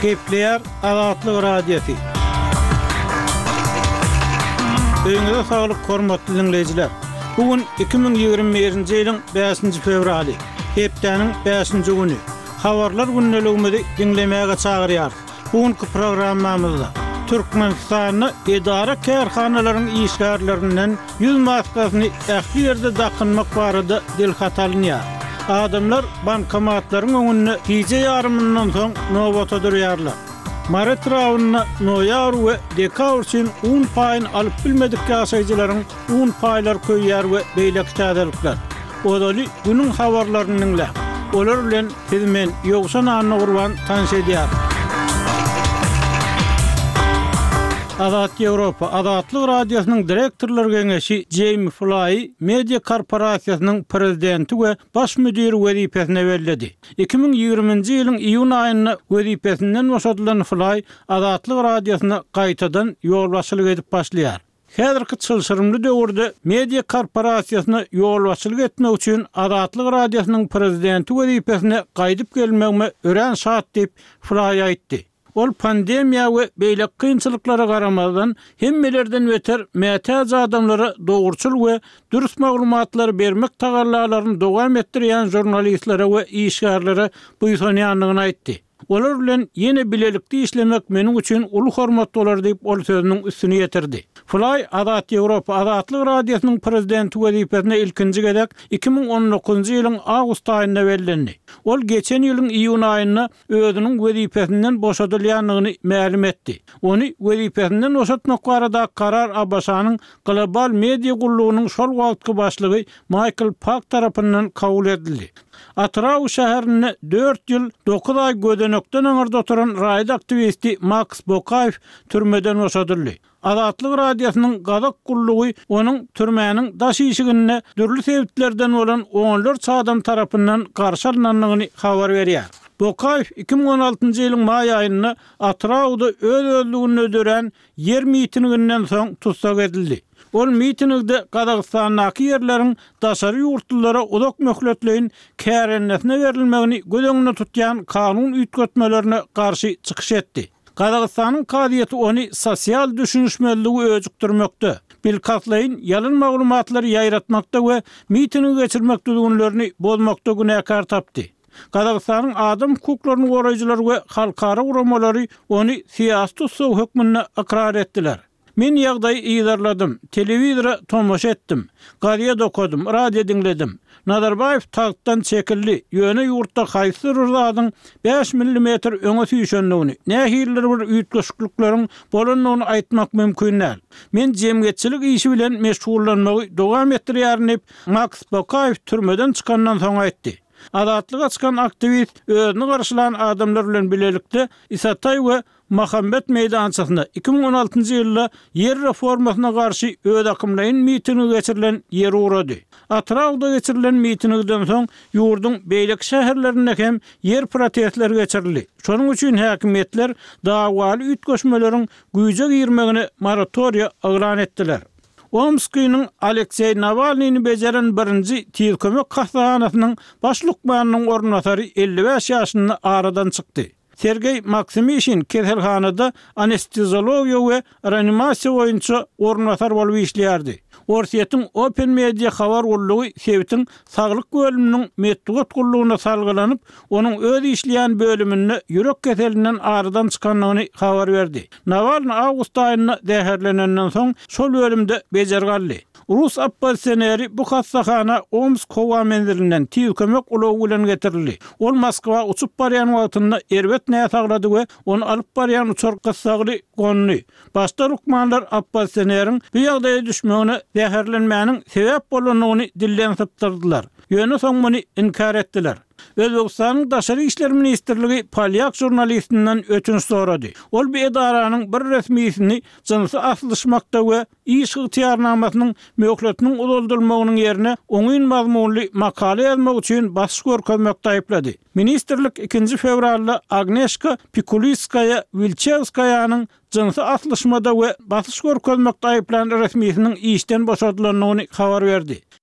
Gepleyer Azatlyk Radiosu. Öňüňizde saglyk, hormatly dinleyijiler. Bugün 2021-nji ýylyň 5-nji fevraly, hepdeniň 5-nji güni. Habarlar günneligimizi dinlemäge çagyrýar. Bugünkü programmamyzda Türkmenistanyň idara kärhanalarynyň işgärlerinden 100 maskasyny ähli ýerde dakynmak barada dilhatalynýar. Adamlar bankomatlaryň öňünde gije ýarymyndan soň nowata durýarlar. Maret raýonuna noýar we dekabr üçin 10 paýyn alyp bilmedik ýaşaýjylaryň 10 paýlar köýýär we beýlek täzelikler. Odaly günüň habarlaryny dinle. Olar bilen hizmen ýogsan anyny gurban tanış edýär. Azat Ýewropa Azatlyk Radiosynyň direktorlar geňeşi Jamie Fly media korporasiýasynyň prezidenti we baş müdiri wezipesine berledi. 2020-nji ýylyň iýun aýyna wezipesinden boşadylan Fly Azatlyk Radiosyna gaýtadan ýolbaşçylyk edip başlaýar. Häzirki çylşyrymly döwürde media korporasiýasyna ýolbaşçylyk etmek üçin Azatlyk Radiosynyň prezidenti wezipesine gaýdyp gelmegime ören şat diýip Fly aýtdy. Ol pandemiýa we beýlek kynçylyklara garamazdan hemmelerden beter mätäz adamlara dogurçul we dürüst maglumatlar bermek tagarlalaryny dowam etdirýän jurnalistlere we işgärlere buýsanýanlygyny aýtdy. Olar bilen ýene bilelikli işlemek meniň üçin uly hormat bolar diýip ol sözüniň üstüne ýetirdi. Fly Azat Ýewropa Azatlyk Radiosynyň prezidenti wezipesine ilkinji gedek 2019-njy ýylyň awgust aýynda berlendi. Ol geçen ýylyň iýun aýyna özüniň wezipesinden boşadylýanlygyny ma'lum etdi. Ony wezipesinden boşatmak barada karar Abbasanyň global media gullugynyň şol wagtky başlygy Michael Park tarapyndan kabul edildi. Atraw şäherine 4 ýyl 9 ay gödenekden aňyrda oturan raýat aktivisti Max Bokayew türmeden boşadyldy. Azatlyk Radiosynyň gadak gullugy onuň türmäniň daş işigine dürli sebäplerden bolan onlarca adam tarapyndan garşy alynanlygyny habar berýär. Bokayew 2016-njy ýylyň maý aýynda Atrawda öz öldügini ödüren yer mitininden soň tutsak edildi. Ol mitinigde Gazagystanyň ýerleriň daşary ýurtlylara odak möhletleýin kärennesine berilmegini gödeňine tutýan kanun üýtgetmelerine garşy çykyş etdi. Gazagystanyň kadiýeti ony sosial düşünüşmeligi öjükdirmekde. Bilkatlaýyn ýalyn maglumatlary ýaýratmakda we mitinigi geçirmek düzgünlerini bozmakda günäkar tapdy. Gazagystanyň adam hukuklaryny goraýjylary we halkara guramalary ony siýasy tutsaw hökmüne ikrar etdiler. Men ýagdaýy ýydarladym, telewizora tomoş etdim, gaýa dokadym, radio dinledim. Nazarbayew tagtdan çekildi. Ýöne ýurtda haýsy zadyň 5 mm öňe süýşenligini, nähirler bir üýtgeşikliklaryň bolanyny aýtmak mümkin näl. Men jemgyýetçilik işi bilen meşgullanmagy dowam etdirýärim, Max Bokayew türmeden çykandan soň aýtdy. Azatlyga çykan aktivist özüni garşylan adamlar bilen bilelikde Isatay we Mahamet meydançasynda 2016-njy ýylda yer reformasyna garşy öz akymlaryň mitini geçirilen ýere urady. Atrawda geçirilen mitinigden soň ýurdun beýlek şäherlerinde hem yer protestleri geçirildi. Şonuň üçin häkimetler dawaly üýtgeşmeleriň güýje girmegine moratoriýa agran etdiler. Omskynyň Aleksey Navalnyny bejeren birinji tüýkömek hastanasanyň başlykmanynyň ornatary 55 ýaşynda aradan çykdy. Sergey Maksimishin keselhanada anesteziologiya we reanimasiýa boýunça ornatar bolup işleýärdi. Orsiýetiň Open Media habar gullugy Sewitin saglyk bölüminiň medeniýet gullugyna salgylanyp, onuň öz işleýän bölüminde ýürek keselinden aradan çykanlygyny habar berdi. Navalny awgust aýynda zäherlenenden soň şol bölümde bejergaldy. Rus oppositsioneri bu hastahana Omsk hova menzilinden tüýkömek ulogy bilen getirildi. Ol Moskwa uçup barýan wagtynda erbet näme saglady we onu alyp barýan uçak gassagly gonly. Başda rukmanlar oppositsioneriň bu ýagdaýa düşmegine zäherlenmäniň sebäp bolanyny dillen sypdyrdylar. Ýöne soň muny inkar etdiler. Özbekistanyň Daşary işler ministrligi Polyak jurnalistinden ötünç sorady. Ol bu edaranyň bir resmiýetini jynsy aslyşmakda we iş ýarnamasynyň möhletiniň uzuldyrmagynyň ýerine oňyn mazmunly makale ýazmak üçin basyş görkezmekde aýplady. Ministrlik 2 fevralda Agnieszka Pikuliskaya Wilczewskaýanyň jynsy aslyşmada we basyş görkezmekde aýplanan resmiýetiniň işden boşadylynyny habar berdi.